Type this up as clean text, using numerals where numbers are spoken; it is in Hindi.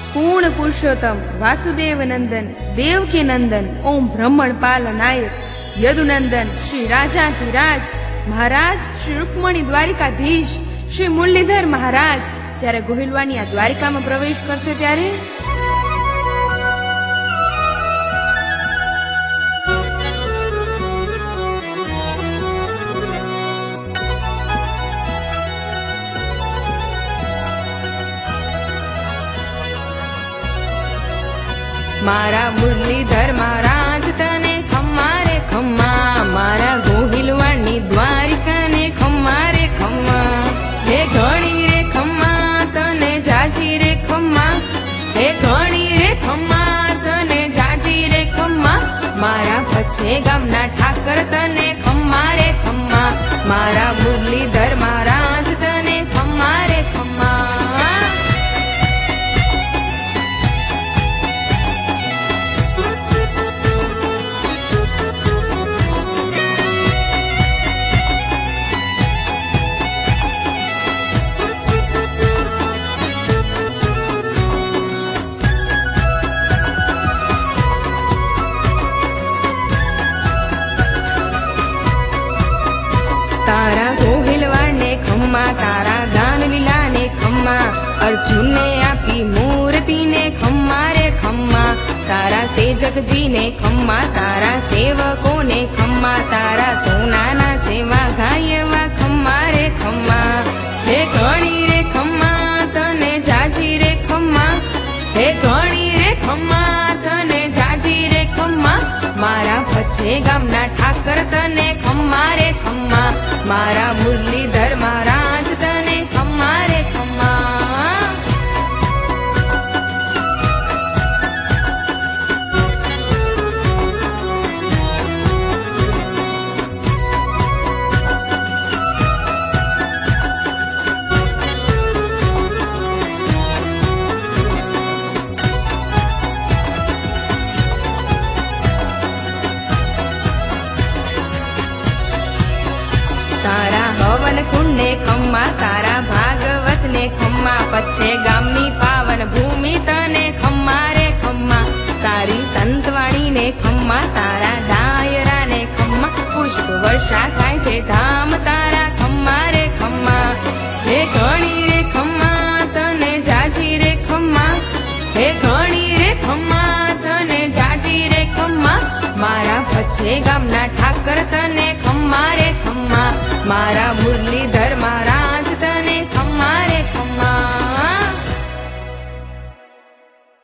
पूर्ण पुरुषोत्तम वासुदेव नंदन देवकी नंदन ओम ब्रह्मण पाल नायक यदुनंदन श्री राजाधिराज महाराज श्री रुक्मणी द्वारिकाधीश श्री मुरलीधर महाराज જ્યારે ગોહિલવાની આ દ્વારિકામાં પ્રવેશ કરશે ત્યારે मारा मुरलीधर महाराज तने खम्मा रे खम्मा मारा गोहिलवाणी द्वारिका ने खम्मा रे खम्मा हे घणी रे खम्मा तने जाजी रे खम्मा हे घणी रे खम्मा तने जाजी रे खम्मा मारा पछे गामना ठाकर तने खम्मा रे खम्मा मारा मुरलीधर महाराज तने खम्मा रे खम्मा तारा गोहिलवाड़ ने खम्मा तारा दान लीला ने खम्मा अर्जुन ने आपी मूर्ति ने खम्मा रे खम्मा तारा सेजक जी ने खम्मा तारा सेवकों ने खम्मा तारा सोना ना सेवा गायवा खम्मा रे खम्मा हे घणी रे खम्मा तने जाजी रे खम्मा हे घणी रे खम्मा तने जाजी रे खम्मा मारा पछे गामना ठाकर तने खम्मा रे खम्मा मारा मुरलीधर महाराज तने खम्मा रे खम्मा तारा हवन कुंड ने खम्मा तारा भागवत ने खम्मा पछे गामनी पावन भूमि तने खम्मा रे खम्मा तारी संतवाणी ने खम्मा तारा डायरा ने खम्मा पुष्प वर्षा थाय छे धाम तारा खम्मा रे खम्मा हे घणी रे खम्मा तने जाजी रे खम्मा हे घणी रे खम्मा तने जाजी रे खम्मा मारा पछे गामना ठाकर तने खम्मा रे खम्मा मारा मुरलीधर महाराज